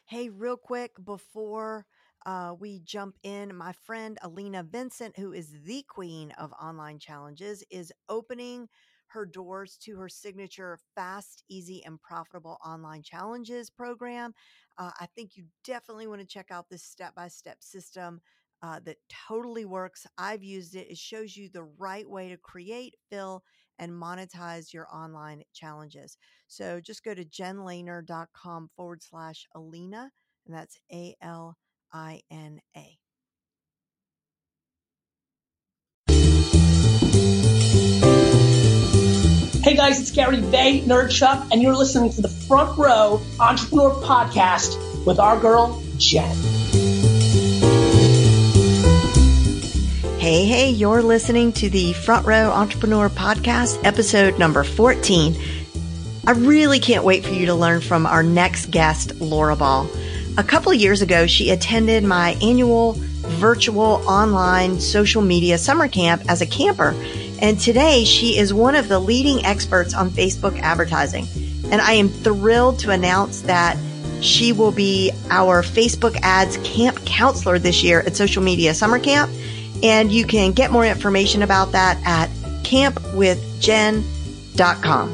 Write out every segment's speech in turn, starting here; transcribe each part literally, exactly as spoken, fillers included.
Hey, real quick before uh, we jump in, my friend Alina Vincent, who is the queen of online challenges, is opening her doors to her signature fast, easy, and profitable online challenges program. Uh, I think you definitely want to check out this step by step system. Uh, that totally works. I've used it. It shows you the right way to create, fill, and monetize your online challenges. So just go to jenlehner.com forward slash Alina, and that's A L I N A. Hey guys, it's Gary Vaynerchuk, and you're listening to the Front Row Entrepreneur Podcast with our girl, Jen. Hey, hey, you're listening to the Front Row Entrepreneur Podcast, episode number fourteen. I really can't wait for you to learn from our next guest, Laura Ball. A couple of years ago, she attended my annual virtual online social media summer camp as a camper. And today she is one of the leading experts on Facebook advertising. And I am thrilled to announce that she will be our Facebook ads camp counselor this year at Social Media Summer Camp. And you can get more information about that at camp with jen dot com.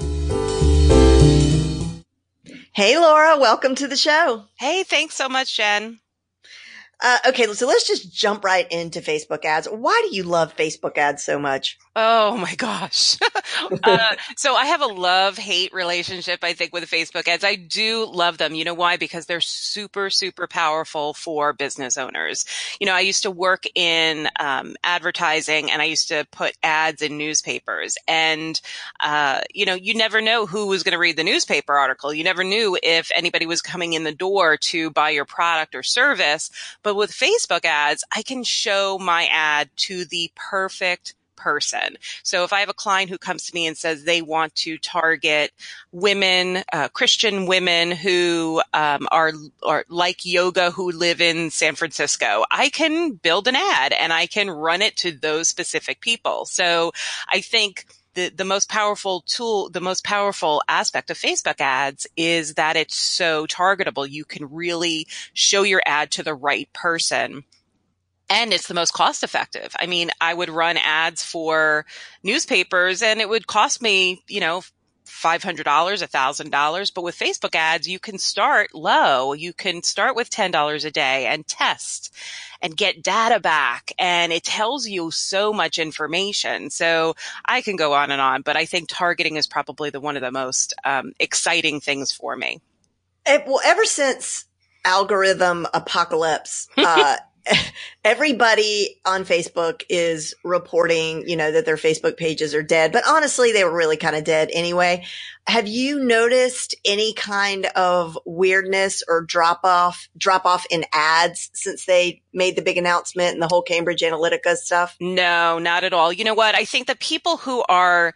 Hey, Laura, welcome to the show. Hey, thanks so much, Jen. Uh, okay, so let's just jump right into Facebook ads. Why do you love Facebook ads so much? Oh my gosh. uh, so I have a love-hate relationship, I think, with Facebook ads. I do love them. You know why? Because they're super, super powerful for business owners. You know, I used to work in um, advertising, and I used to put ads in newspapers. And, uh, you know, you never know who was going to read the newspaper article. You never knew if anybody was coming in the door to buy your product or service. But with Facebook ads, I can show my ad to the perfect person. So if I have a client who comes to me and says they want to target women, uh, Christian women who um, are, are like yoga, who live in San Francisco, I can build an ad and I can run it to those specific people. So I think the, the most powerful tool, the most powerful aspect of Facebook ads is that it's so targetable. You can really show your ad to the right person. And it's the most cost effective. I mean, I would run ads for newspapers and it would cost me, you know, five hundred dollars, one thousand dollars. But with Facebook ads, you can start low. You can start with ten dollars a day and test and get data back. And it tells you so much information. So I can go on and on, but I think targeting is probably the one of the most um, exciting things for me. It, well, ever since algorithm apocalypse, uh, everybody on Facebook is reporting, you know, that their Facebook pages are dead, but honestly, they were really kind of dead anyway. Have you noticed any kind of weirdness or drop off, drop off in ads since they made the big announcement and the whole Cambridge Analytica stuff? No, not at all. You know what? I think the people who are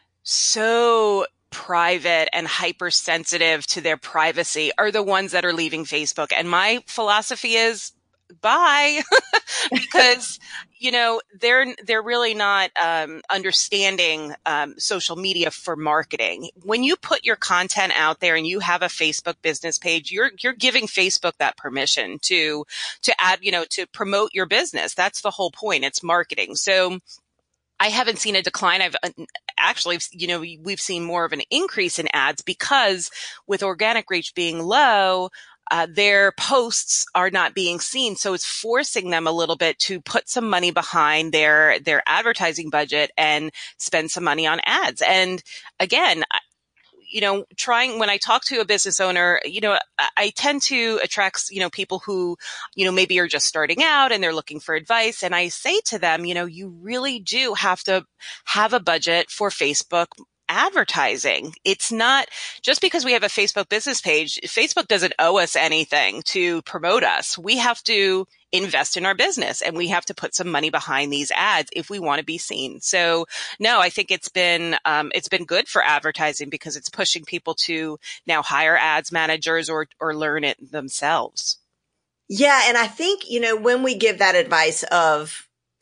so private and hypersensitive to their privacy are the ones that are leaving Facebook. And my philosophy is, bye, because, you know, they're, they're really not, um, understanding, um, social media for marketing. When you put your content out there and you have a Facebook business page, you're, you're giving Facebook that permission to, to add, you know, to promote your business. That's the whole point. It's marketing. So I haven't seen a decline. I've actually, you know, we've seen more of an increase in ads because with organic reach being low, Uh, their posts are not being seen. So it's forcing them a little bit to put some money behind their, their advertising budget and spend some money on ads. And again, you know, trying, when I talk to a business owner, you know, I, I tend to attract, you know, people who, you know, maybe are just starting out and they're looking for advice. And I say to them, you know, you really do have to have a budget for Facebook advertising. It's not just because we have a Facebook business page. Facebook doesn't owe us anything to promote us. We have to invest in our business and we have to put some money behind these ads if we want to be seen. So no, I think it's been, um, it's been good for advertising because it's pushing people to now hire ads managers or, or learn it themselves. Yeah. And I think, you know, when we give that advice of,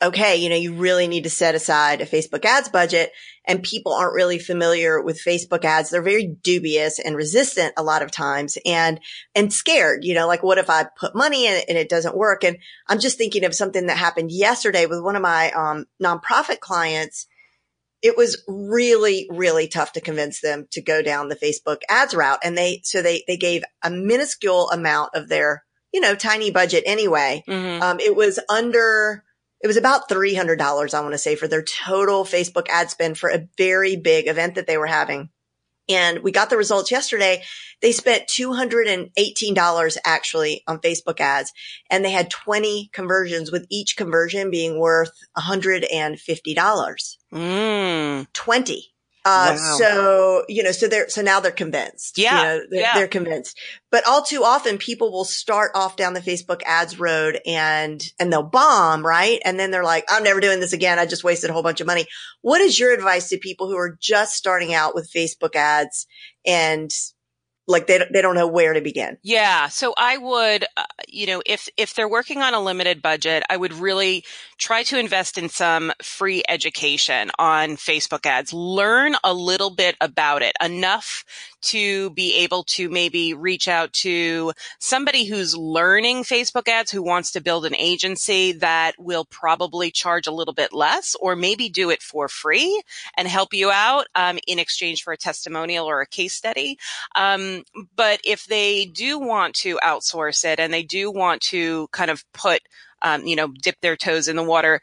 okay, you know, you really need to set aside a Facebook ads budget, and people aren't really familiar with Facebook ads. They're very dubious and resistant a lot of times, and, and scared, you know, like, what if I put money in it and it doesn't work? And I'm just thinking of something that happened yesterday with one of my, um, nonprofit clients. It was really, really tough to convince them to go down the Facebook ads route. And they, so they, they gave a minuscule amount of their, you know, tiny budget anyway. Mm-hmm. Um, it was under, it was about three hundred dollars, I want to say, for their total Facebook ad spend for a very big event that they were having. And we got the results yesterday. They spent two hundred eighteen dollars actually on Facebook ads, and they had twenty conversions, with each conversion being worth one hundred fifty dollars. Mm. twenty. Uh, wow. so, you know, so they're, so now they're convinced. Yeah. You know, they're, yeah. they're convinced. But all too often people will start off down the Facebook ads road and, and they'll bomb, right? And then they're like, I'm never doing this again. I just wasted a whole bunch of money. What is your advice to people who are just starting out with Facebook ads and like they they don't know where to begin? Yeah. So I would, uh, you know, if, if they're working on a limited budget, I would really try to invest in some free education on Facebook ads. Learn a little bit about it, enough to be able to maybe reach out to somebody who's learning Facebook ads, who wants to build an agency that will probably charge a little bit less, or maybe do it for free and help you out um, in exchange for a testimonial or a case study. Um, but if they do want to outsource it and they do want to kind of put, um, you know, dip their toes in the water,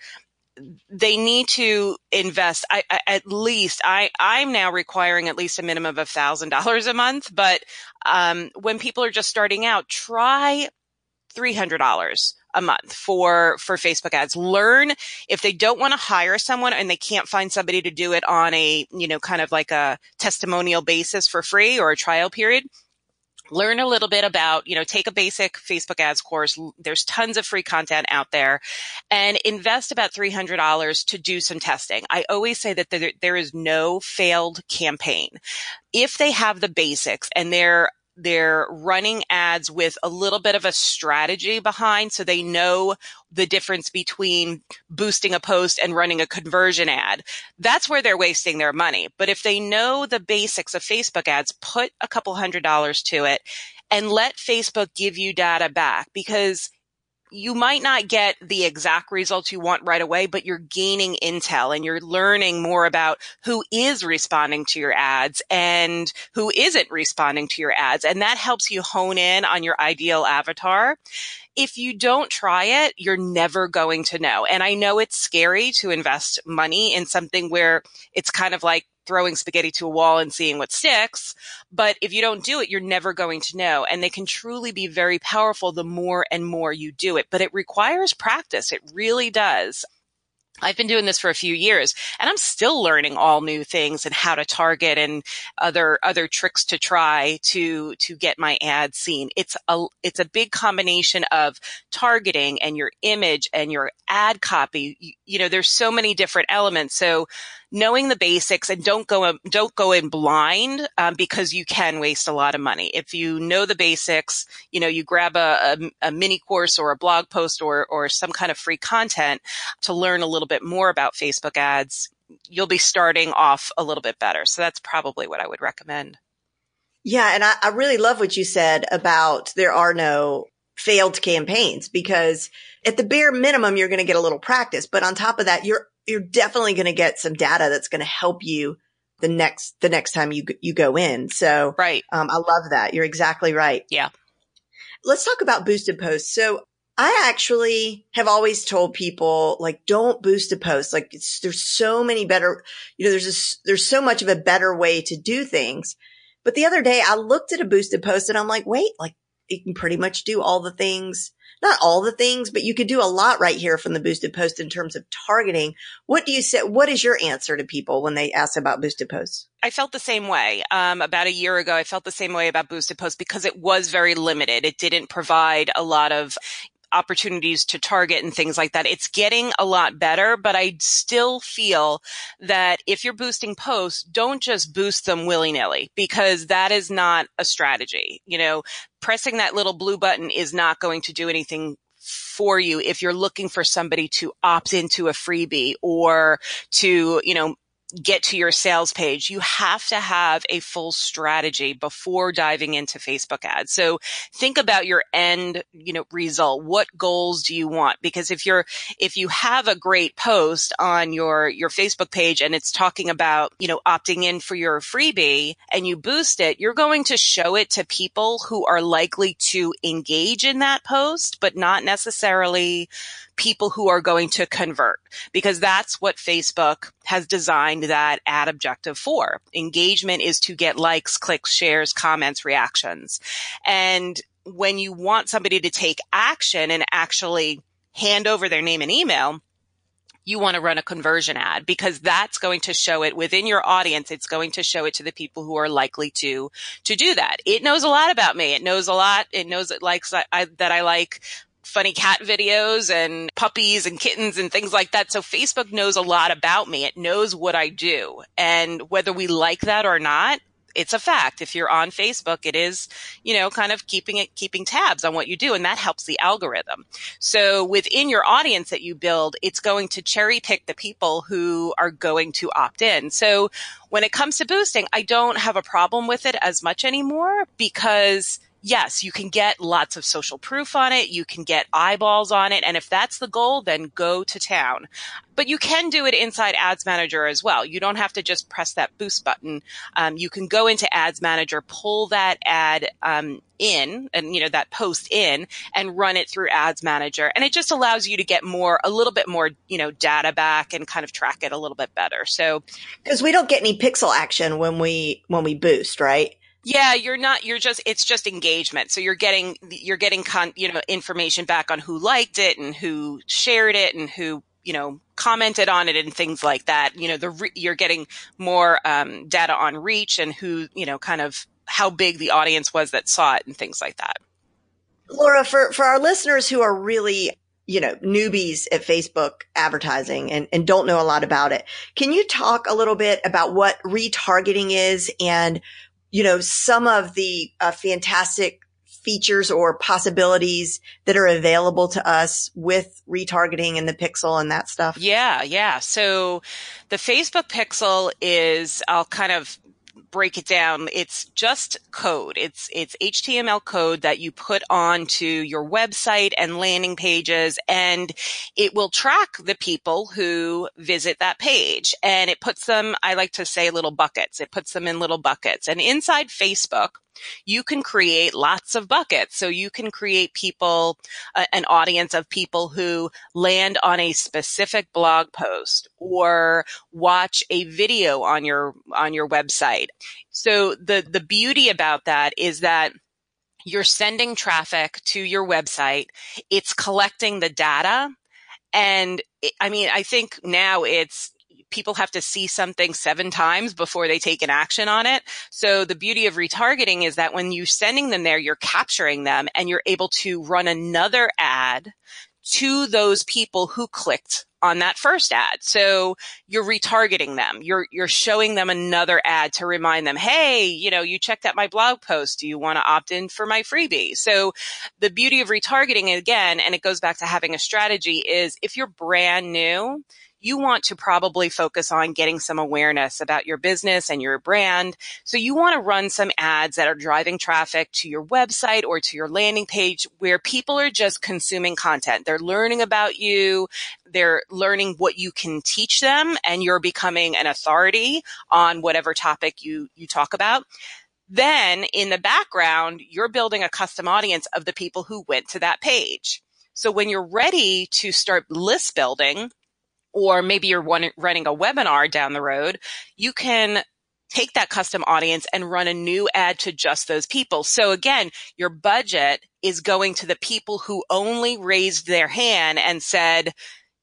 they need to invest. I, I, at least I, I'm now requiring at least a minimum of a thousand dollars a month. But um, when people are just starting out, try three hundred dollars a month for, for Facebook ads. Learn. If they don't want to hire someone and they can't find somebody to do it on a, you know, kind of like a testimonial basis for free or a trial period, learn a little bit about, you know, take a basic Facebook ads course. There's tons of free content out there, and invest about three hundred dollars to do some testing. I always say that there, there is no failed campaign. If they have the basics and they're they're running ads with a little bit of a strategy behind, so they know the difference between boosting a post and running a conversion ad, that's where they're wasting their money. But if they know the basics of Facebook ads, put a couple hundred dollars to it and let Facebook give you data back, because you might not get the exact results you want right away, but you're gaining intel and you're learning more about who is responding to your ads and who isn't responding to your ads. And that helps you hone in on your ideal avatar. If you don't try it, you're never going to know. And I know it's scary to invest money in something where it's kind of like throwing spaghetti to a wall and seeing what sticks. But if you don't do it, you're never going to know. And they can truly be very powerful the more and more you do it. But it requires practice. It really does. I've been doing this for a few years, and I'm still learning all new things and how to target and other other tricks to try to to get my ads seen. It's a it's a big combination of targeting and your image and your ad copy. You, you know, there's so many different elements. So knowing the basics, and don't go don't go in blind, um, because you can waste a lot of money. If you know the basics, you know, you grab a, a, a mini course or a blog post or or some kind of free content to learn a little bit more about Facebook ads, you'll be starting off a little bit better. So that's probably what I would recommend. Yeah, and I, I really love what you said about there are no failed campaigns, because at the bare minimum, you're going to get a little practice. But on top of that, you're you're definitely going to get some data that's going to help you the next, the next time you, you go in. So, right. Um, I love that. You're exactly right. Yeah. Let's talk about boosted posts. So I actually have always told people, like, don't boost a post. Like, it's, there's so many better, you know, there's a, there's so much of a better way to do things. But the other day I looked at a boosted post and I'm like, wait, like, you can pretty much do all the things. Not all the things, but you could do a lot right here from the boosted post in terms of targeting. What do you say? What is your answer to people when they ask about boosted posts? I felt the same way. Um, about a year ago, I felt the same way about boosted posts because it was very limited. It didn't provide a lot of opportunities to target and things like that. It's getting a lot better, but I still feel that if you're boosting posts, don't just boost them willy-nilly, because that is not a strategy. You know, pressing that little blue button is not going to do anything for you if you're looking for somebody to opt into a freebie or to, you know, get to your sales page. You have to have a full strategy before diving into Facebook ads. So think about your end, you know, result. What goals do you want? Because if you're, if you have a great post on your, your Facebook page and it's talking about, you know, opting in for your freebie and you boost it, you're going to show it to people who are likely to engage in that post, but not necessarily people who are going to convert, because that's what Facebook has designed that ad objective for. Engagement is to get likes, clicks, shares, comments, reactions. And when you want somebody to take action and actually hand over their name and email, you want to run a conversion ad, because that's going to show it within your audience. It's going to show it to the people who are likely to, to do that. It knows a lot about me. It knows a lot. It knows it likes I, that I like funny cat videos and puppies and kittens and things like that. So Facebook knows a lot about me. It knows what I do. And whether we like that or not, it's a fact. If you're on Facebook, it is, you know, kind of keeping it, keeping tabs on what you do. And that helps the algorithm. So within your audience that you build, it's going to cherry pick the people who are going to opt in. So when it comes to boosting, I don't have a problem with it as much anymore, because yes, you can get lots of social proof on it. You can get eyeballs on it. And if that's the goal, then go to town. But you can do it inside Ads Manager as well. You don't have to just press that boost button. Um, you can go into Ads Manager, pull that ad um, in, and you know that post in, and run it through Ads Manager. And it just allows you to get more, a little bit more, you know, data back and kind of track it a little bit better. So, because we don't get any pixel action when we when we boost, right? Yeah, you're not, you're just, it's just engagement. So you're getting, you're getting con, you know, information back on who liked it and who shared it and who, you know, commented on it and things like that. You know, the, re- you're getting more, um, data on reach and who, you know, kind of how big the audience was that saw it and things like that. Laura, for, for our listeners who are really, you know, newbies at Facebook advertising and, and don't know a lot about it, can you talk a little bit about what retargeting is and, you know, some of the uh, fantastic features or possibilities that are available to us with retargeting and the pixel and that stuff? Yeah, yeah. So the Facebook pixel is, I'll kind of break it down. It's just code. It's, it's H T M L code that you put onto your website and landing pages, and it will track the people who visit that page. And it puts them, I like to say, little buckets. It puts them in little buckets. And inside Facebook, you can create lots of buckets. So you can create people, uh, an audience of people who land on a specific blog post or watch a video on your, on your website. So the, the beauty about that is that you're sending traffic to your website. It's collecting the data. And it, I mean, I think now it's, people have to see something seven times before they take an action on it. So the beauty of retargeting is that when you're sending them there, you're capturing them and you're able to run another ad to those people who clicked on that first ad. So you're retargeting them. You're, you're showing them another ad to remind them, hey, you know, you checked out my blog post. Do you want to opt in for my freebie? So the beauty of retargeting, again, and it goes back to having a strategy, is if you're brand new, you want to probably focus on getting some awareness about your business and your brand. So you want to run some ads that are driving traffic to your website or to your landing page where people are just consuming content. They're learning about you. They're learning what you can teach them, and you're becoming an authority on whatever topic you, you talk about. Then in the background, you're building a custom audience of the people who went to that page. So when you're ready to start list building, or maybe you're one, running a webinar down the road, you can take that custom audience and run a new ad to just those people. So again, your budget is going to the people who only raised their hand and said,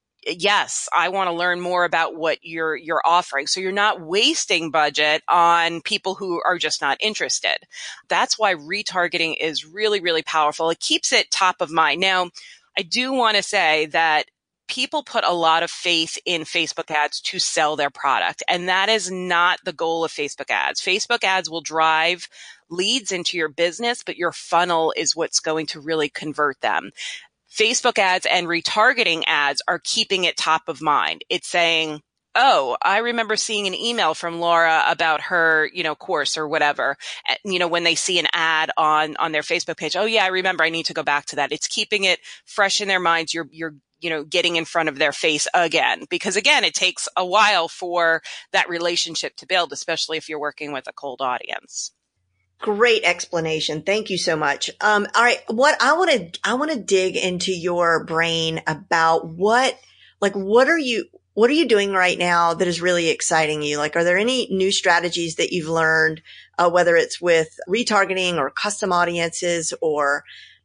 yes, I want to learn more about what you're, you're offering. So you're not wasting budget on people who are just not interested. That's why retargeting is really, really powerful. It keeps it top of mind. Now, I do want to say that people put a lot of faith in Facebook ads to sell their product. And that is not the goal of Facebook ads. Facebook ads will drive leads into your business, but your funnel is what's going to really convert them. Facebook ads and retargeting ads are keeping it top of mind. It's saying, oh, I remember seeing an email from Laura about her, you know, course or whatever. You know, when they see an ad on, on their Facebook page, oh yeah, I remember, I need to go back to that. It's keeping it fresh in their minds. You're, you're, you know, getting in front of their face again, because again, it takes a while for that relationship to build, especially if you're working with a cold audience. Great explanation. Thank you so much. Um, all right. What I want to, I want to dig into your brain about what, like, what are you, what are you doing right now that is really exciting you? Like, are there any new strategies that you've learned, uh, whether it's with retargeting or custom audiences or,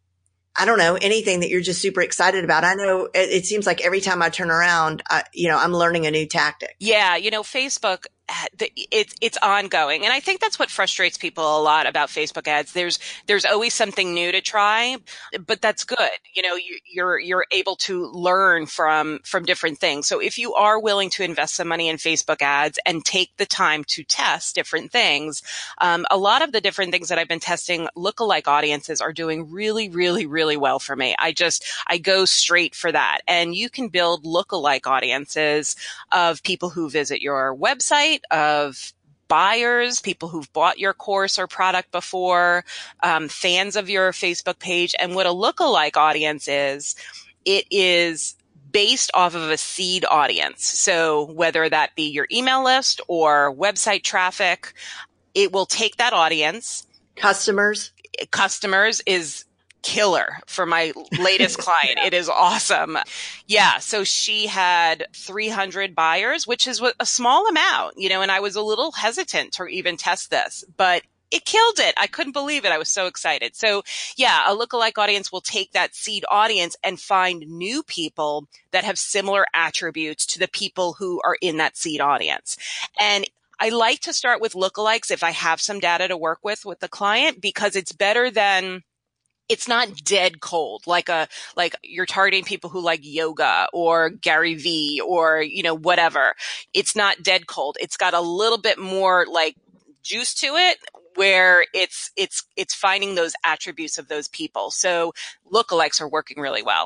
I don't know, anything that you're just super excited about? I know it, it seems like every time I turn around, I, you know, I'm learning a new tactic. Yeah. You know, Facebook, it's, it's ongoing. And I think that's what frustrates people a lot about Facebook ads. There's, there's always something new to try, but that's good. You know, you, you're, you're able to learn from, from different things. So if you are willing to invest some money in Facebook ads and take the time to test different things, um, a lot of the different things that I've been testing, lookalike audiences are doing really, really, really well for me. I just, I go straight for that. And you can build lookalike audiences of people who visit your website, of buyers, people who've bought your course or product before, um, fans of your Facebook page. And what a lookalike audience is, it is based off of a seed audience. So whether that be your email list or website traffic, it will take that audience. Customers. Customers is killer for my latest client. It is awesome. Yeah. So she had three hundred buyers, which is a small amount, you know, and I was a little hesitant to even test this, but it killed it. I couldn't believe it. I was so excited. So yeah, a lookalike audience will take that seed audience and find new people that have similar attributes to the people who are in that seed audience. And I like to start with lookalikes if I have some data to work with with the client, because it's better than, it's not dead cold, like a, like you're targeting people who like yoga or Gary Vee or, you know, whatever. It's not dead cold. It's got a little bit more like juice to it, where it's, it's, it's finding those attributes of those people. So lookalikes are working really well.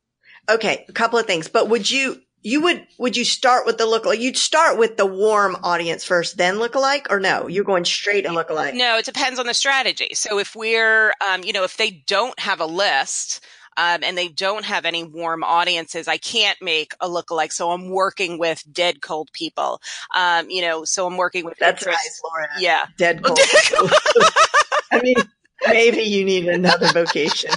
Okay. A couple of things, but would you, you would, would you start with the lookalike? You'd start with the warm audience first, then lookalike, or no? You're going straight to lookalike? No, it depends on the strategy. So if we're, um, you know, if they don't have a list, um, and they don't have any warm audiences, I can't make a lookalike. So I'm working with dead cold people. Um, you know, so I'm working with. That's nice, Laura. Yeah. Dead cold. I mean, maybe you need another vocation.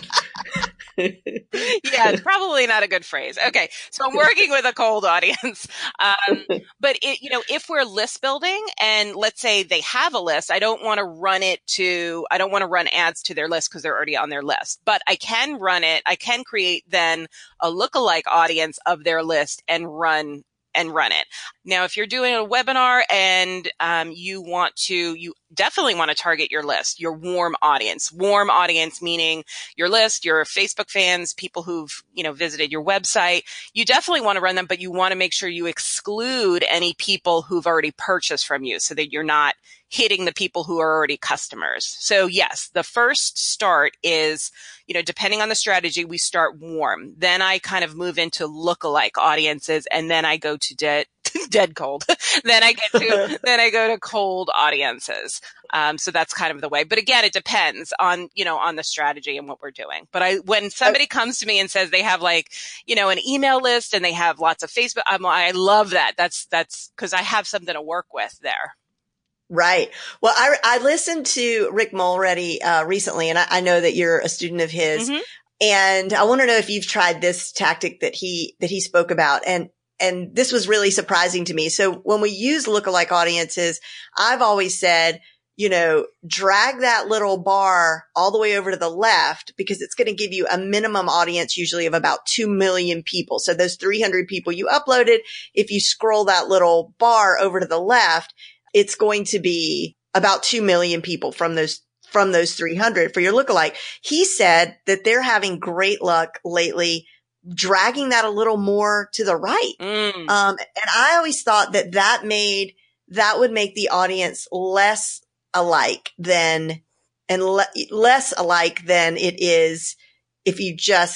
Yeah, probably not a good phrase. Okay. So I'm working with a cold audience. Um, but it, you know, if we're list building and let's say they have a list, I don't want to run it to, I don't want to run ads to their list because they're already on their list, but I can run it. I can create then a lookalike audience of their list and run and run it. Now, if you're doing a webinar and um, you want to, you definitely want to target your list, your warm audience. Warm audience meaning your list, your Facebook fans, people who've, you know, visited your website. You definitely want to run them, but you want to make sure you exclude any people who've already purchased from you so that you're not hitting the people who are already customers. So yes, the first start is, you know, depending on the strategy, we start warm. Then I kind of move into lookalike audiences, and then I go to dead, dead cold. then I get to, then I go to cold audiences. Um, so that's kind of the way. But again, it depends on, you know, on the strategy and what we're doing. But I, when somebody comes to me and says they have like, you know, an email list and they have lots of Facebook, I'm, I love that. That's, that's because I have something to work with there. Right. Well, I, I listened to Rick Mulready uh, recently, and I, I know that you're a student of his. Mm-hmm. And I want to know if you've tried this tactic that he that he spoke about. And and this was really surprising to me. So when we use lookalike audiences, I've always said, you know, drag that little bar all the way over to the left because it's going to give you a minimum audience usually of about two million people. So those three hundred people you uploaded, if you scroll that little bar over to the left, it's going to be about two million people from those, from those three hundred for your lookalike. He said that they're having great luck lately dragging that a little more to the right. Mm. Um, and I always thought that that made, that would make the audience less alike than, and le- less alike than it is if you just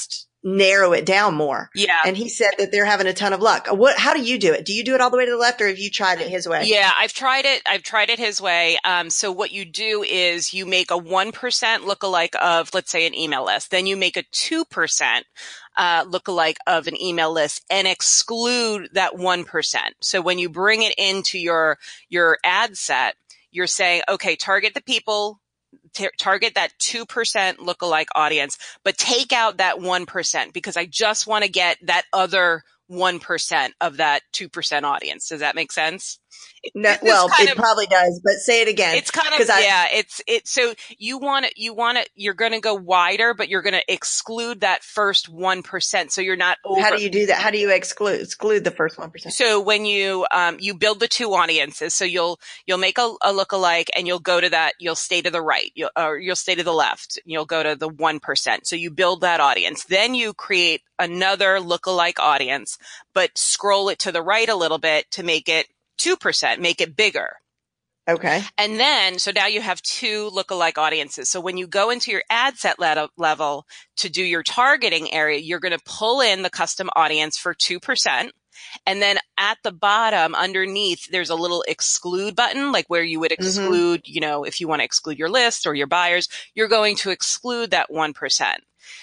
narrow it down more. Yeah. And he said that they're having a ton of luck. What, how do you do it? Do you do it all the way to the left, or have you tried it his way? Yeah, I've tried it. I've tried it his way. Um, so what you do is you make a one percent lookalike of, let's say, an email list. Then you make a two percent uh, lookalike of an email list and exclude that one percent. So when you bring it into your, your ad set, you're saying, okay, target the people, t- target that two percent lookalike audience, but take out that one percent because I just want to get that other one percent of that two percent audience. Does that make sense? No, well, it of, probably does, but say it again. It's kind of, I, yeah, it's, it, so you want to, you want to, you're going to go wider, but you're going to exclude that first one percent. So you're not over. How do you do that? How do you exclude, exclude the first one percent? So when you, um, you build the two audiences, so you'll, you'll make a, a lookalike and you'll go to that, you'll stay to the right, you'll, or you'll stay to the left, and you'll go to the one percent. So you build that audience. Then you create another lookalike audience, but scroll it to the right a little bit to make it two percent, make it bigger. Okay. And then, so now you have two lookalike audiences. So when you go into your ad set le- level to do your targeting area, you're going to pull in the custom audience for two percent. And then at the bottom underneath, there's a little exclude button, like where you would exclude, mm-hmm. you know, if you want to exclude your list or your buyers, you're going to exclude that one percent.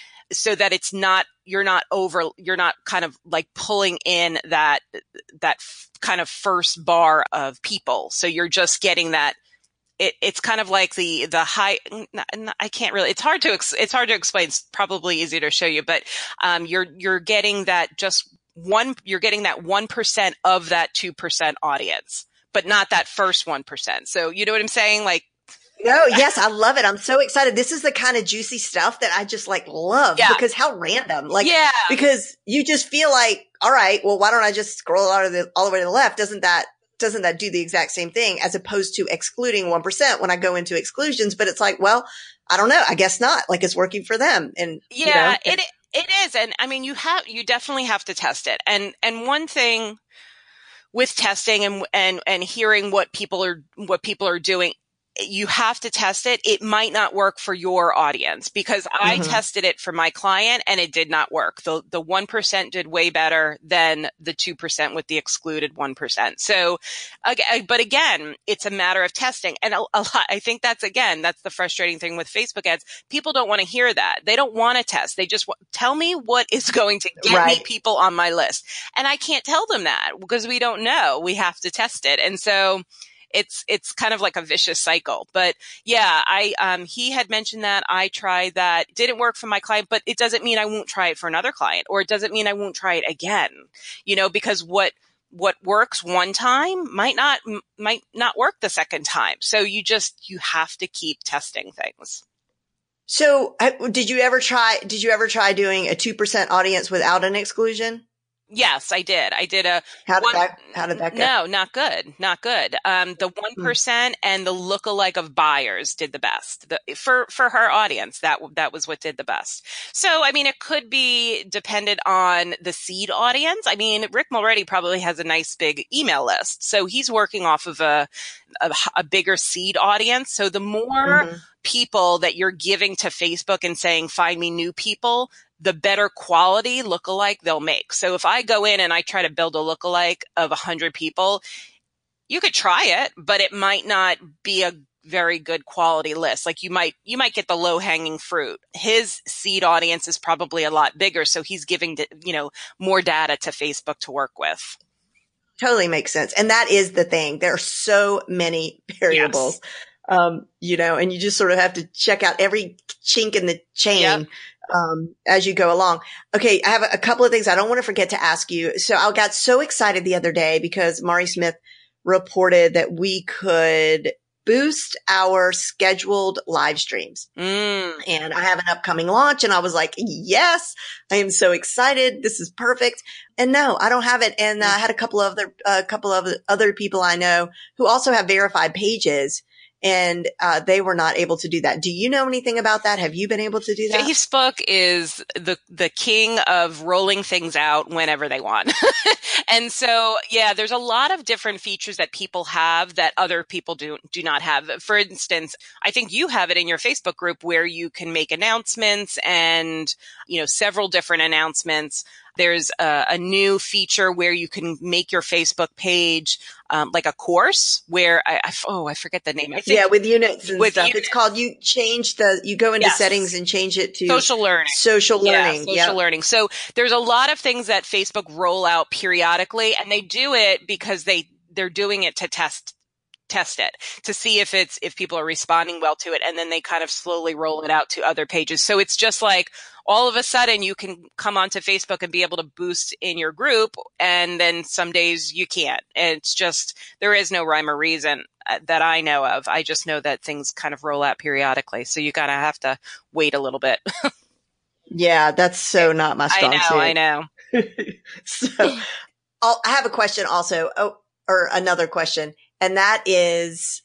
So that it's not, you're not over, you're not kind of like pulling in that, that f- kind of first bar of people. So you're just getting that, it, it's kind of like the, the high, I can't really, it's hard to, it's hard to explain. It's probably easier to show you, but, um, you're, you're getting that just one, you're getting that one percent of that two percent audience, but not that first one percent. So you know what I'm saying? Like, no, yes, I love it. I'm so excited. This is the kind of juicy stuff that I just like love yeah. because how random, like, yeah. because you just feel like, all right, well, why don't I just scroll all, of the, all the way to the left? Doesn't that, doesn't that do the exact same thing as opposed to excluding one percent when I go into exclusions? But it's like, well, I don't know. I guess not. Like it's working for them. And yeah, you know, it, it is. And I mean, you have, you definitely have to test it. And, and one thing with testing and, and, and hearing what people are, what people are doing, you have to test it. It might not work for your audience because I mm-hmm. tested it for my client and it did not work. The the one percent did way better than the two percent with the excluded one percent. So, again, but again, it's a matter of testing. And a, a lot, I think that's, again, that's the frustrating thing with Facebook ads. People don't want to hear that. They don't want to test. They just want, tell me what is going to get right. me people on my list. And I can't tell them that because we don't know. We have to test it. And so, It's, it's kind of like a vicious cycle, but yeah, I, um, he had mentioned that I tried that, didn't work for my client, but it doesn't mean I won't try it for another client, or it doesn't mean I won't try it again, you know, because what, what works one time might not, might not work the second time. So you just, you have to keep testing things. So did you ever try, did you ever try doing a two percent audience without an exclusion? Yes, I did. I did a. How did one, that? How did that go? No, not good. Not good. Um, the one percent mm. and the lookalike of buyers did the best the, for for her audience. That that was what did the best. So, I mean, it could be dependent on the seed audience. I mean, Rick Mulready probably has a nice big email list, so he's working off of a a, a bigger seed audience. So, the more mm-hmm. people that you're giving to Facebook and saying, "Find me new people," the better quality lookalike they'll make. So if I go in and I try to build a lookalike of one hundred people, you could try it, but it might not be a very good quality list. Like you might, you might get the low hanging fruit. His seed audience is probably a lot bigger. So he's giving, you know, more data to Facebook to work with. Totally makes sense. And that is the thing. There are so many variables, yes. um, you know, and you just sort of have to check out every chink in the chain. Yep. Um, as you go along. Okay. I have a, a couple of things I don't want to forget to ask you. So I got so excited the other day because Mari Smith reported that we could boost our scheduled live streams. Mm. And I have an upcoming launch and I was like, yes, I am so excited. This is perfect. And no, I don't have it. And uh, I had a couple of other, a uh, couple of other people I know who also have verified pages. and uh, they were not able to do that. Do you know anything about that? Have you been able to do that? Facebook is the the king of rolling things out whenever they want. And so, yeah, there's a lot of different features that people have that other people do do not have. For instance, I think you have it in your Facebook group where you can make announcements and, you know, several different announcements. There's a, a new feature where you can make your Facebook page um, like a course where I, I oh I forget the name. I think yeah, with units and with stuff. units. It's called you change the you go into Yes. settings and change it to social learning. Social learning. Yeah, social yep. learning. So there's a lot of things that Facebook roll out periodically, and they do it because they they're doing it to test test it to see if it's if people are responding well to it, and then they kind of slowly roll it out to other pages. So it's just like all of a sudden you can come onto Facebook and be able to boost in your group, and then some days you can't. And it's just, there is no rhyme or reason that I know of. I just know that things kind of roll out periodically. So you kind of have to wait a little bit. Yeah, that's so not my strong I know, suit. I know. So I'll, I have a question also, oh, or another question, and that is,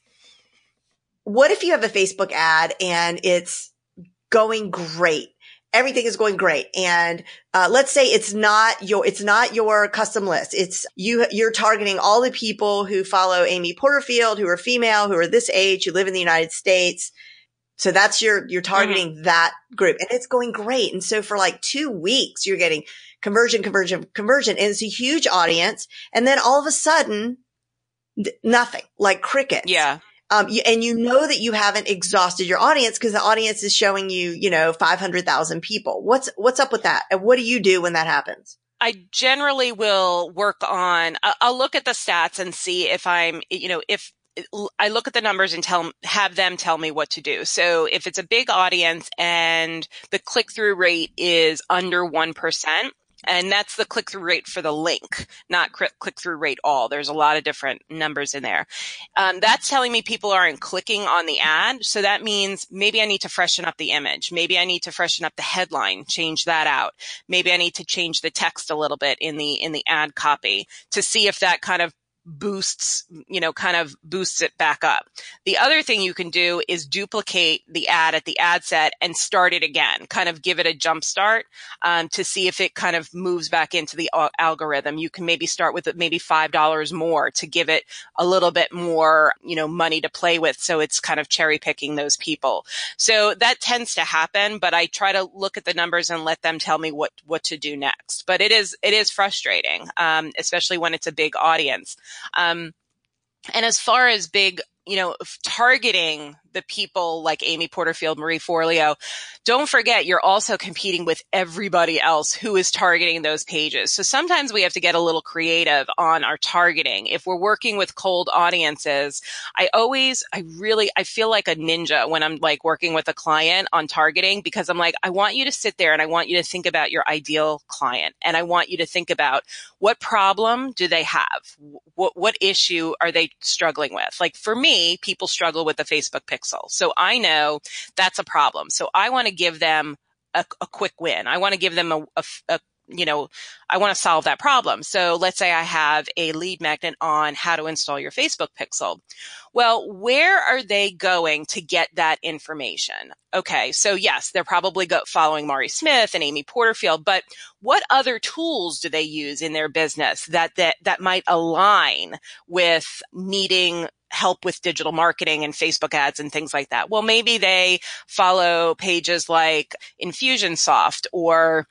what if you have a Facebook ad and it's going great? Everything is going great. And, uh, let's say it's not your, it's not your custom list. It's you, you're targeting all the people who follow Amy Porterfield, who are female, who are this age, who live in the United States. So that's your, you're targeting mm-hmm. that group, and it's going great. And so for like two weeks, you're getting conversion, conversion, conversion, and it's a huge audience. And then all of a sudden, th- nothing, like crickets. Yeah. Um, you, and you know that you haven't exhausted your audience because the audience is showing you, you know, five hundred thousand people. What's, what's up with that? And what do you do when that happens? I generally will work on, I'll look at the stats and see if I'm, you know, if I look at the numbers and tell, have them tell me what to do. So if it's a big audience and the click-through rate is under one percent, and that's the click-through rate for the link, not click-through rate all. There's a lot of different numbers in there. Um, that's telling me people aren't clicking on the ad. So that means maybe I need to freshen up the image. Maybe I need to freshen up the headline, change that out. Maybe I need to change the text a little bit in the, in the ad copy to see if that kind of boosts, you know, kind of boosts it back up. The other thing you can do is duplicate the ad at the ad set and start it again, kind of give it a jump start um, to see if it kind of moves back into the uh, algorithm. You can maybe start with maybe five dollars more to give it a little bit more, you know, money to play with. So it's kind of cherry picking those people. So that tends to happen, but I try to look at the numbers and let them tell me what, what to do next. But it is, it is frustrating, um, especially when it's a big audience. Um, and as far as big, you know, targeting the people like Amy Porterfield, Marie Forleo, don't forget you're also competing with everybody else who is targeting those pages. So sometimes we have to get a little creative on our targeting. If we're working with cold audiences, I always, I really, I feel like a ninja when I'm like working with a client on targeting, because I'm like, I want you to sit there and I want you to think about your ideal client. And I want you to think about what problem do they have? What, what issue are they struggling with? Like for me, people struggle with the Facebook pixel. So I know that's a problem. So I want to give them a, a quick win. I want to give them a, a, a you know, I want to solve that problem. So let's say I have a lead magnet on how to install your Facebook pixel. Well, where are they going to get that information? Okay. So yes, they're probably go- following Mari Smith and Amy Porterfield, but what other tools do they use in their business that, that, that might align with needing help with digital marketing and Facebook ads and things like that? Well, maybe they follow pages like Infusionsoft or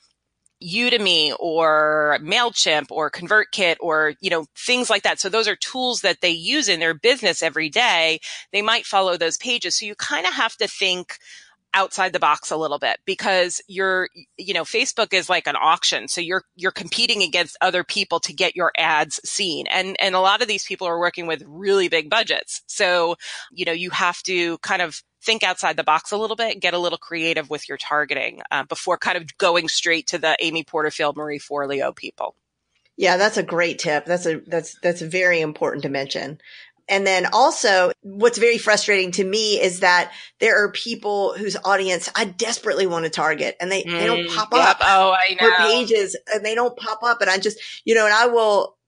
Udemy or MailChimp or ConvertKit or, you know, things like that. So those are tools that they use in their business every day. They might follow those pages. So you kind of have to think outside the box a little bit, because you're, you know, Facebook is like an auction. So you're, you're competing against other people to get your ads seen. And, and a lot of these people are working with really big budgets. So, you know, you have to kind of think outside the box a little bit, get a little creative with your targeting uh, before kind of going straight to the Amy Porterfield, Marie Forleo people. Yeah, that's a great tip. That's a, that's, that's very important to mention. And then also what's very frustrating to me is that there are people whose audience I desperately want to target, and they, mm, they don't pop yep. up oh, I know. for pages, and they don't pop up. And I just, you know, and I will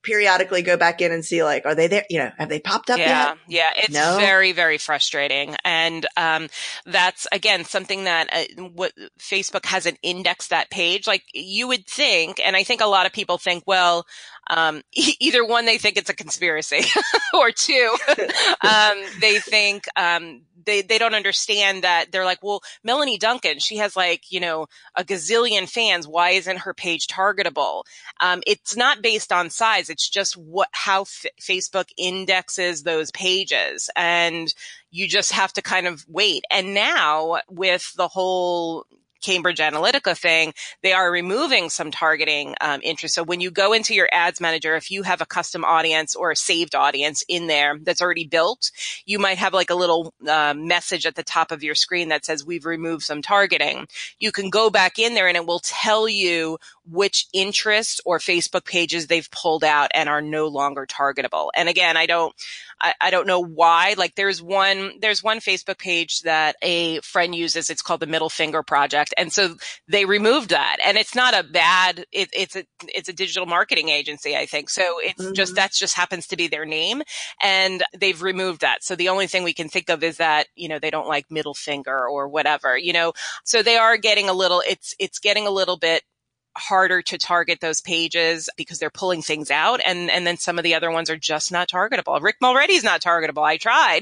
periodically go back in and see, like, are they there? You know, have they popped up yeah, yet? Yeah, it's No? very, very frustrating. And um, that's, again, something that uh, what Facebook hasn't indexed that page. Like you would think, and I think a lot of people think, well, um, e- either one, they think it's a conspiracy, or two, um, they think um, they, they don't understand that. They're like, well, Melanie Duncan, she has like, you know, a gazillion fans. Why isn't her page targetable? Um, it's not based on size. It's just what, how f- Facebook indexes those pages. And you just have to kind of wait. And now with the whole Cambridge Analytica thing, they are removing some targeting um, interest. So when you go into your ads manager, if you have a custom audience or a saved audience in there that's already built, you might have like a little uh, message at the top of your screen that says, we've removed some targeting. You can go back in there and it will tell you which interests or Facebook pages they've pulled out and are no longer targetable. And again, I don't, I, I don't know why. Like there's one, there's one Facebook page that a friend uses. It's called the Middle Finger Project. And so they removed that. And it's not a bad, it, it's a, it's a digital marketing agency, I think. So it's mm-hmm. just, that just happens to be their name. And they've removed that. So the only thing we can think of is that, you know, they don't like middle finger or whatever, you know, so they are getting a little, it's, it's getting a little bit harder to target those pages because they're pulling things out. And, and then some of the other ones are just not targetable. Rick Mulready's not targetable. I tried.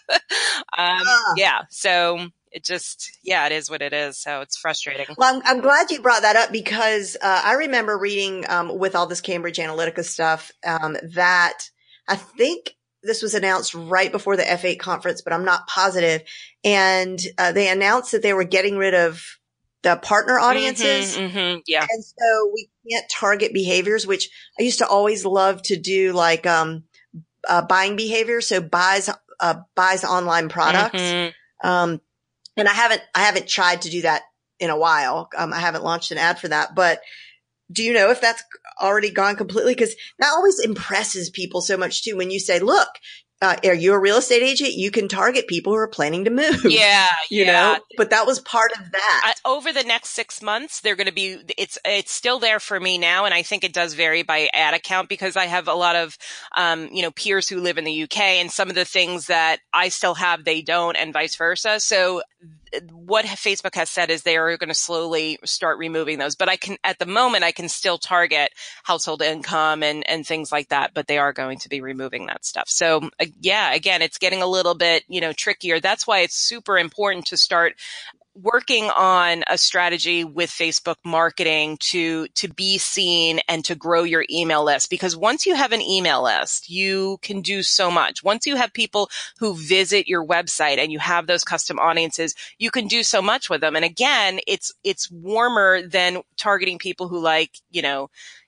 um, uh. Yeah. So it just, yeah, it is what it is. So it's frustrating. Well, I'm, I'm glad you brought that up because uh, I remember reading um, with all this Cambridge Analytica stuff um, that I think this was announced right before the F eight conference, but I'm not positive. And uh, they announced that they were getting rid of the partner audiences. Mm-hmm, mm-hmm, yeah. And so we can't target behaviors, which I used to always love to do, like um, uh, buying behavior. So buys, uh, buys online products. Mm-hmm. Um, and I haven't, I haven't tried to do that in a while. Um, I haven't launched an ad for that, but do you know if that's already gone completely? Because that always impresses people so much too. When you say, look, Uh, are you a real estate agent? You can target people who are planning to move. Yeah. You yeah. know, but that was part of that. Uh, over the next six months, they're going to be, it's, it's still there for me now. And I think it does vary by ad account because I have a lot of, um, you know, peers who live in the U K and some of the things that I still have, they don't, and vice versa. So what Facebook has said is they are going to slowly start removing those, but I can, at the moment, I can still target household income and, and things like that, but they are going to be removing that stuff. So uh, yeah, again, it's getting a little bit, you know, trickier. That's why it's super important to start working on a strategy with Facebook marketing to, to be seen and to grow your email list. Because once you have an email list, you can do so much. Once you have people who visit your website and you have those custom audiences, you can do so much with them. And again, it's, it's warmer than targeting people who like, you know,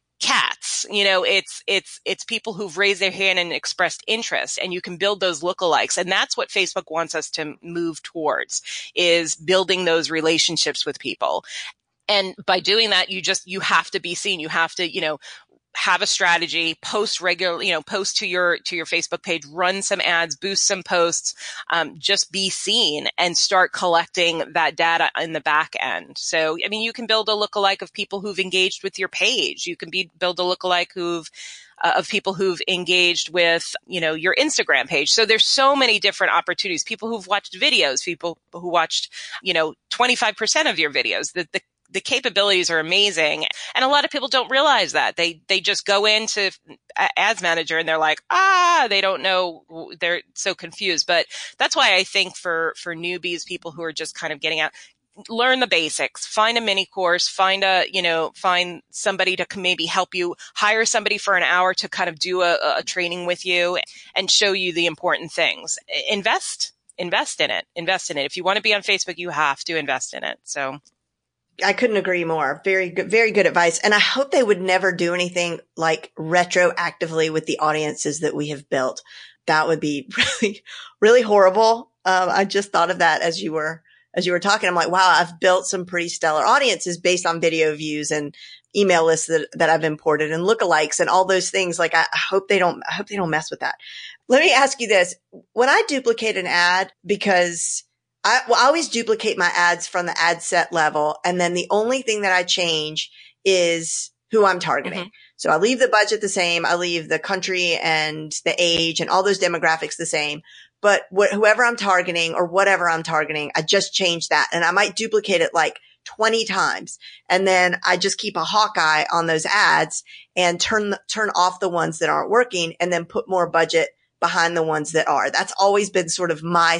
cats, you know, it's, it's, it's people who've raised their hand and expressed interest, and you can build those lookalikes. And that's what Facebook wants us to move towards, is building those relationships with people. And by doing that, you just, you have to be seen. You have to, you know, have a strategy, post regular, you know, post to your, to your Facebook page, run some ads, boost some posts, um, just be seen and start collecting that data in the back end. So, I mean, you can build a lookalike of people who've engaged with your page. You can be, build a lookalike who've, uh, of people who've engaged with, you know, your Instagram page. So there's so many different opportunities. People who've watched videos, people who watched, you know, twenty-five percent of your videos. The, the The capabilities are amazing. And a lot of people don't realize that. They, they just go into Ads Manager and they're like, ah, they don't know. They're so confused. But that's why I think for, for newbies, people who are just kind of getting out, learn the basics, find a mini course, find a, you know, find somebody to maybe help you, hire somebody for an hour to kind of do a, a training with you and show you the important things. Invest, invest in it, invest in it. If you want to be on Facebook, you have to invest in it. So. I couldn't agree more. Very good, very good advice. And I hope they would never do anything like retroactively with the audiences that we have built. That would be really, really horrible. Um, I just thought of that as you were, as you were talking. I'm like, wow, I've built some pretty stellar audiences based on video views and email lists that, that I've imported and lookalikes and all those things. Like, I, I hope they don't, I hope they don't mess with that. Let me ask you this. When I duplicate an ad, because I, well, I always duplicate my ads from the ad set level. And then the only thing that I change is who I'm targeting. Mm-hmm. So I leave the budget the same. I leave the country and the age and all those demographics the same. But wh- whoever I'm targeting or whatever I'm targeting, I just change that. And I might duplicate it like twenty times. And then I just keep a hawkeye on those ads and turn, turn off the ones that aren't working and then put more budget behind the ones that are. That's always been sort of my,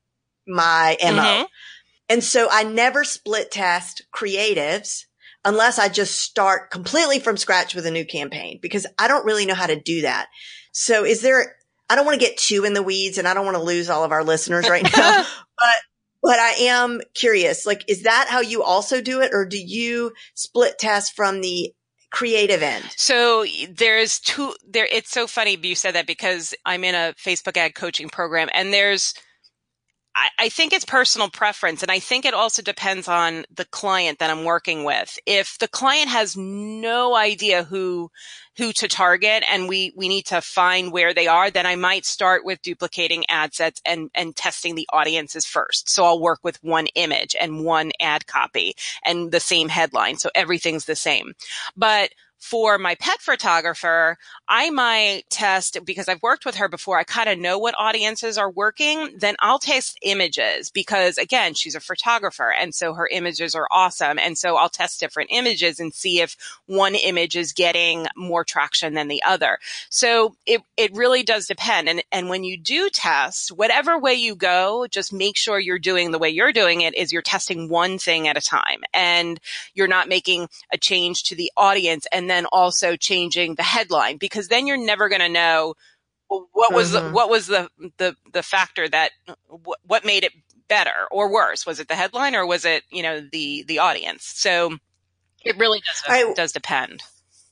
my M O. Mm-hmm. And so I never split test creatives unless I just start completely from scratch with a new campaign, because I don't really know how to do that. So is there, I don't want to get too in the weeds and I don't want to lose all of our listeners right now, but But I am curious, like, is that how you also do it? Or do you split test from the creative end? So there's two there. It's so funny you said that, because I'm in a Facebook ad coaching program, and there's, I, I think it's personal preference. And I think it also depends on the client that I'm working with. If the client has no idea who, who to target and we, we need to find where they are, then I might start with duplicating ad sets and, and testing the audiences first. So I'll work with one image and one ad copy and the same headline. So everything's the same. But for my pet photographer, I might test, because I've worked with her before, I kind of know what audiences are working. Then I'll test images, because again, she's a photographer. And so her images are awesome. And so I'll test different images and see if one image is getting more traction than the other. So it, it really does depend. And, and when you do test, whatever way you go, just make sure you're doing the way you're doing it, is you're testing one thing at a time, and you're not making a change to the audience and then also changing the headline, because then you're never going to know what was Mm-hmm. the, what was the, the, the factor that, what made it better or worse. Was it the headline, or was it, you know, the, the audience? So it really does, I, does depend.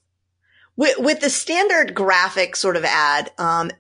With, with the standard graphic sort of ad, um,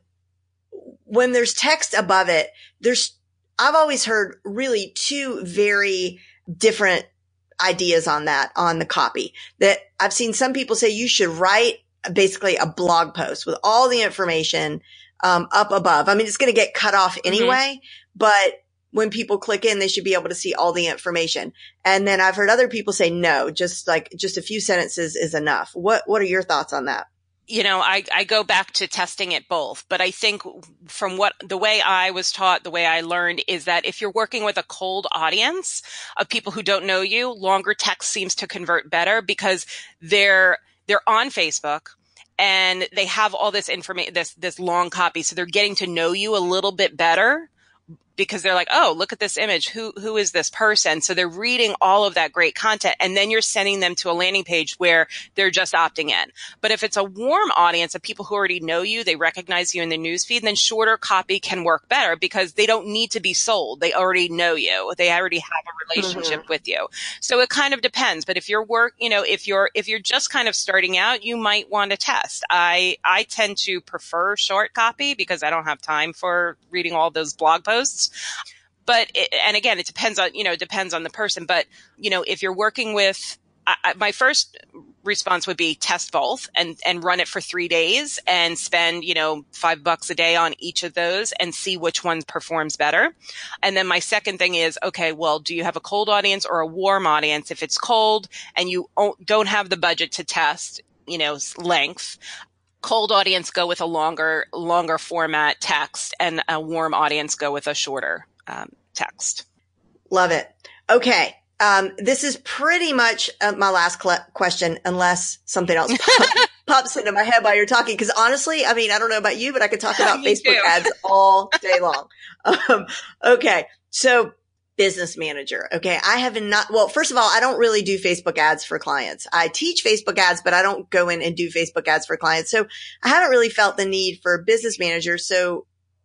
when there's text above it, there's, I've always heard really two very different ideas on that, on the copy. That I've seen some people say you should write basically a blog post with all the information um, up above. I mean, it's going to get cut off anyway, mm-hmm. but when people click in, they should be able to see all the information. And then I've heard other people say, no, just like just a few sentences is enough. What What are your thoughts on that? You know, I, I go back to testing it both, but I think from what the way I was taught, the way I learned is that if you're working with a cold audience of people who don't know you, longer text seems to convert better, because they're, they're on Facebook and they have all this information, this, this long copy. So they're getting to know you a little bit better, because they're like, oh, look at this image. Who, who is this person? So they're reading all of that great content. And then you're sending them to a landing page where they're just opting in. But if it's a warm audience of people who already know you, they recognize you in the newsfeed, then shorter copy can work better, because they don't need to be sold. They already know you. They already have a relationship mm-hmm. with you. So it kind of depends. But if you're work, you know, if you're, if you're just kind of starting out, you might want to test. I, I tend to prefer short copy, because I don't have time for reading all those blog posts. But, it, and again, it depends on, you know, it depends on the person. But, you know, if you're working with, I, my first response would be test both and, and run it for three days and spend, you know, five bucks a day on each of those and see which one performs better. And then my second thing is, okay, well, do you have a cold audience or a warm audience? If it's cold and you don't have the budget to test, you know, length, cold audience, go with a longer, longer format text, and a warm audience, go with a shorter um, text. Love it. Okay. Um, this is pretty much uh, my last cl- question, unless something else pop- pops into my head while you're talking. Cause honestly, I mean, I don't know about you, but I could talk about Facebook too. Ads all day long. Um, okay. So business manager. Okay. I have not, well, first of all, I don't really do Facebook ads for clients. I teach Facebook ads, but I don't go in and do Facebook ads for clients. So I haven't really felt the need for business managers. So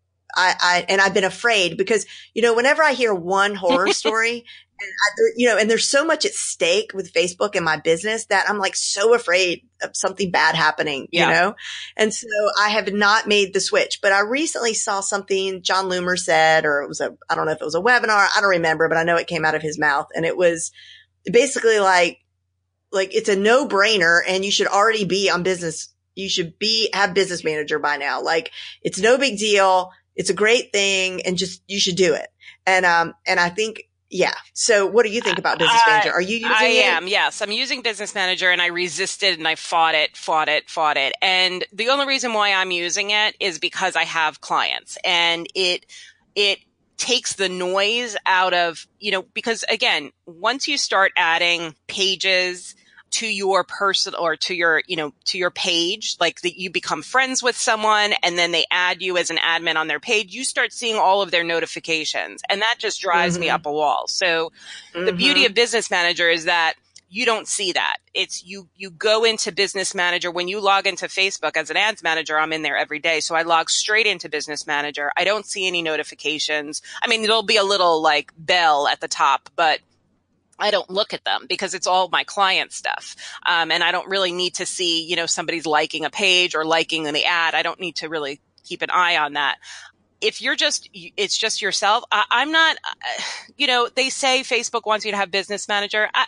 I, I, and I've been afraid, because, you know, whenever I hear one horror story, and I, you know, and there's so much at stake with Facebook and my business that I'm like so afraid of something bad happening, yeah. you know? And so I have not made the switch, but I recently saw something John Loomer said, or it was a, I don't know if it was a webinar. I don't remember, but I know it came out of his mouth, and it was basically like, like it's a no brainer, and you should already be on business. You should be, have business manager by now. Like it's no big deal. It's a great thing, and just, you should do it. And, um, and I think Yeah. So what do you think about Business Manager? Are you using I it? am. Yes. I'm using Business Manager, and I resisted and I fought it, fought it, fought it. And the only reason why I'm using it is because I have clients, and it, it takes the noise out of, you know, because again, once you start adding pages to your personal or to your, you know, to your page, like that you become friends with someone and then they add you as an admin on their page, you start seeing all of their notifications, and that just drives mm-hmm. me up a wall. So mm-hmm. the beauty of Business Manager is that you don't see that. It's you, you go into Business Manager. When you log into Facebook as an ads manager, I'm in there every day. So I log straight into Business Manager. I don't see any notifications. I mean, there'll be a little like bell at the top, but I don't look at them because it's all my client stuff. Um, and I don't really need to see, you know, somebody's liking a page or liking the ad. I don't need to really keep an eye on that. If you're just, it's just yourself. I, I'm not, uh, you know, they say Facebook wants you to have Business Manager. I,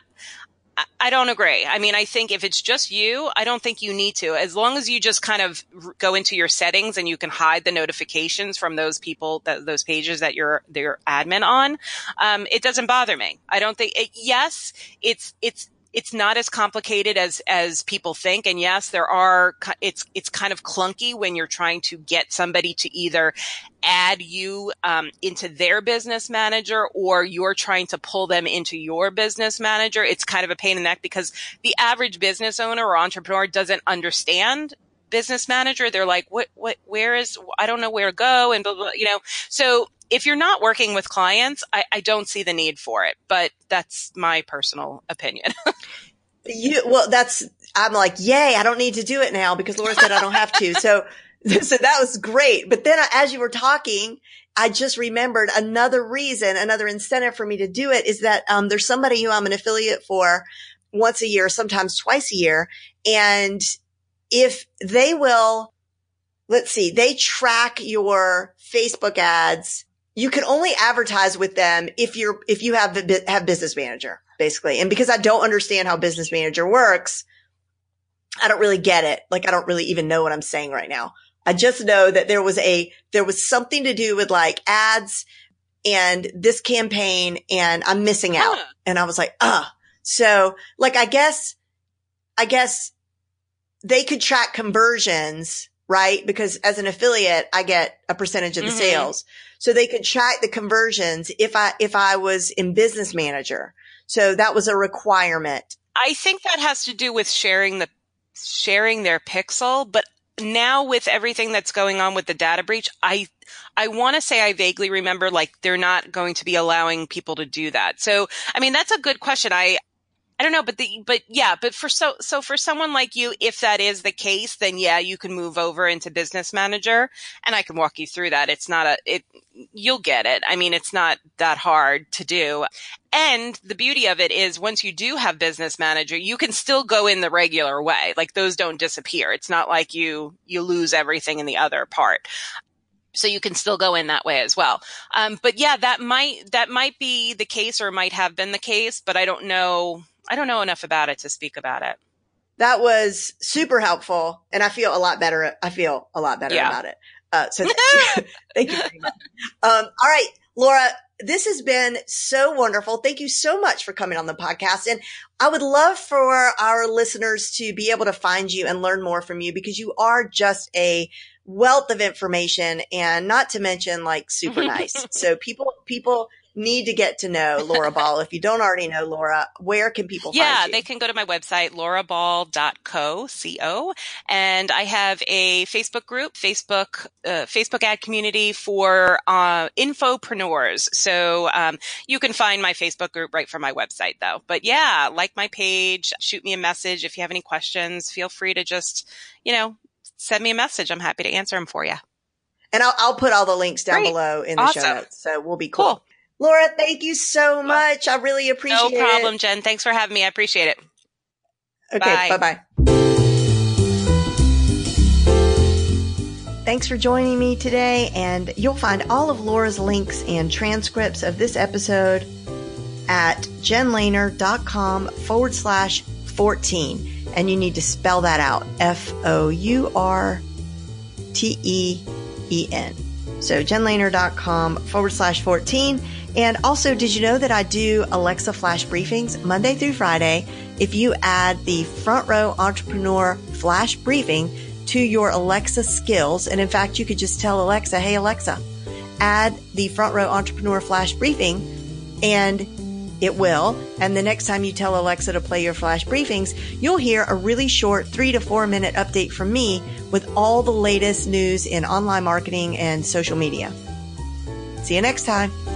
I don't agree. I mean, I think if it's just you, I don't think you need to. As long as you just kind of go into your settings and you can hide the notifications from those people, that, those pages that you're, they're admin on, um, it doesn't bother me. I don't think, it, yes, it's, it's, it's not as complicated as, as people think. And yes, there are, it's, it's kind of clunky when you're trying to get somebody to either add you, um, into their Business Manager, or you're trying to pull them into your Business Manager. It's kind of a pain in the neck because the average business owner or entrepreneur doesn't understand Business Manager. They're like, what, what, where is, I don't know where to go, and blah, blah, you know, so if you're not working with clients, I, I don't see the need for it, but that's my personal opinion. you, well, that's, I'm like, yay, I don't need to do it now because Laura said I don't have to. So, so that was great. But then as you were talking, I just remembered another reason, another incentive for me to do it is that, um, there's somebody who I'm an affiliate for once a year, sometimes twice a year. And if they will, let's see, they track your Facebook ads. You can only advertise with them if you're, if you have, have Business Manager, basically. And because I don't understand how Business Manager works, I don't really get it. Like, I don't really even know what I'm saying right now. I just know that there was a, there was something to do with like ads and this campaign, and I'm missing out. Huh. And I was like, ah, so like, I guess, I guess they could track conversions, right? Because as an affiliate, I get a percentage of the mm-hmm. sales. So they could track the conversions if I, if I was in Business Manager. So that was a requirement. I think that has to do with sharing the, sharing their pixel. But now with everything that's going on with the data breach, I, I want to say I vaguely remember like they're not going to be allowing people to do that. So, I mean, that's a good question. I, I don't know, but the, but yeah, but for so, so for someone like you, if that is the case, then yeah, you can move over into Business Manager, and I can walk you through that. It's not a, it, you'll get it. I mean, it's not that hard to do. And the beauty of it is once you do have Business Manager, you can still go in the regular way. Like those don't disappear. It's not like you, you lose everything in the other part. So you can still go in that way as well. Um, but yeah, that might, that might be the case or might have been the case, but I don't know. I don't know enough about it to speak about it. That was super helpful. And I feel a lot better. I feel a lot better yeah. about it. Uh, so thank you. Thank you very much. Um, all right, Laura, this has been so wonderful. Thank you so much for coming on the podcast. And I would love for our listeners to be able to find you and learn more from you because you are just a wealth of information and not to mention like super nice. So people, people, need to get to know Laura Ball. If you don't already know Laura, where can people yeah, find you? Yeah, they can go to my website, laura ball dot co, C O. And I have a Facebook group, Facebook, uh, Facebook ad community for, uh, infopreneurs. So, um, you can find my Facebook group right from my website though. But yeah, like my page, shoot me a message. If you have any questions, feel free to just, you know, send me a message. I'm happy to answer them for you. And I'll, I'll put all the links down Great. below in the Awesome. show notes. So we'll be cool. cool. Laura, thank you so much. I really appreciate it. No problem, it. Jen. Thanks for having me. I appreciate it. Okay, bye. bye-bye. Thanks for joining me today, and you'll find all of Laura's links and transcripts of this episode at jenlehner.com forward slash 14. And you need to spell that out, F O U R T E E N. So jenlehner.com forward slash 14. And also, did you know that I do Alexa Flash Briefings Monday through Friday? If you add the Front Row Entrepreneur Flash Briefing to your Alexa skills, and in fact, you could just tell Alexa, hey, Alexa, add the Front Row Entrepreneur Flash Briefing, and it will. And the next time you tell Alexa to play your Flash Briefings, you'll hear a really short three to four minute update from me with all the latest news in online marketing and social media. See you next time.